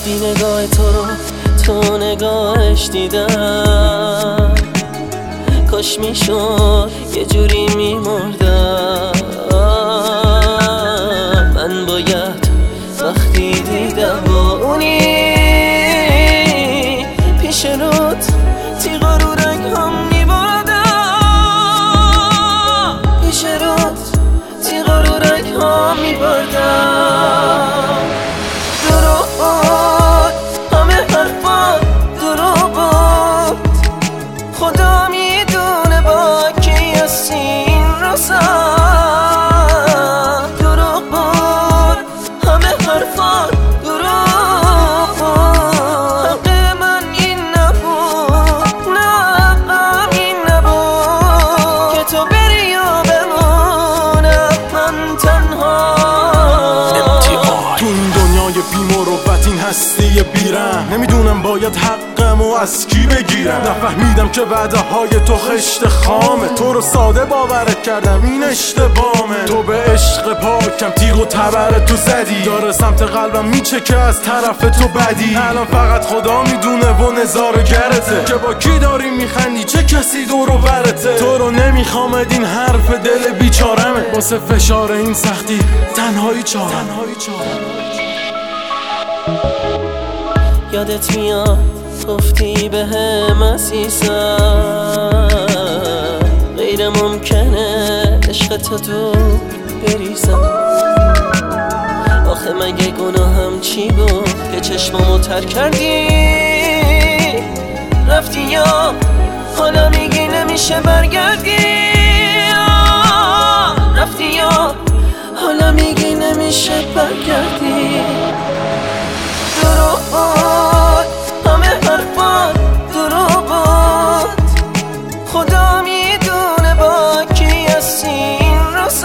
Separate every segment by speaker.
Speaker 1: وقتی نگاه تو رو تو نگاهش دیدم، کاش میشد یه جوری میمردم. من باید وقتی دیدم با اونی پیش روت تیغا رو رنگام میبردم، پیش روت تیغا رو رنگام میبردم. دروغ بود همه حرفات، دروغ بود خدا میدونه با کی هستی این روزم. دروغ بود همه حرفات، دروغ بود حق من این نبود، نه حقم این نبود که تو بری و بمونم من تنها.
Speaker 2: تو این دنیای بی‌مروت این هستی بیرم، نمیدونم باید حقمو از کی بگیرم. نفهمیدم که وعده های تو خشت خامه، تو رو ساده باورت کردم این اشتباهه. تو به عشق پاکم تیغ و تبر تو زدی، داره سمت قلبم میچکه از طرف تو بدی. الان فقط خدا میدونه و نظاره‌گرته که با کی داری میخندی، چه کسی دور و برته. تو رو نمیخوام این حرف دل بیچارمه، واسه فشار این سختی تنهایی چارم.
Speaker 1: یادت میاد گفتی بهم عزیزم غیر ممکنه عشق تو دور بریزم. آخه مگه گناهم چی بود که چشمامو تر کردی؟ رفتی یا حالا میگی نمیشه برگردی؟ رفتی یا حالا میگی نمیشه برگردی؟ دروغ بود همه حرفات، دروغ بود خدا میدونه با کی هستی این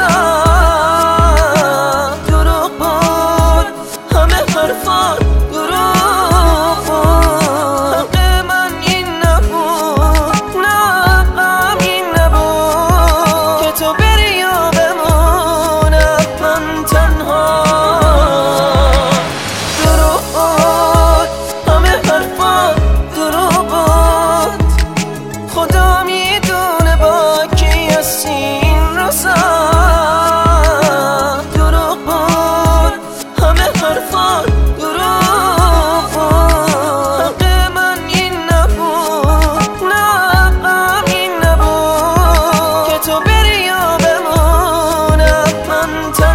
Speaker 1: روزم. دروغ بود همه حرفات، دروغ بود حق من این نبود، نه حقم این نبود که تو بری و بمونم من تنها. خدا میدونه با کی هستی این روزم. دروغ بود همه حرفات، دروغ بود حق من این نبود، نه حقم این نبود که تو بری و بمونم من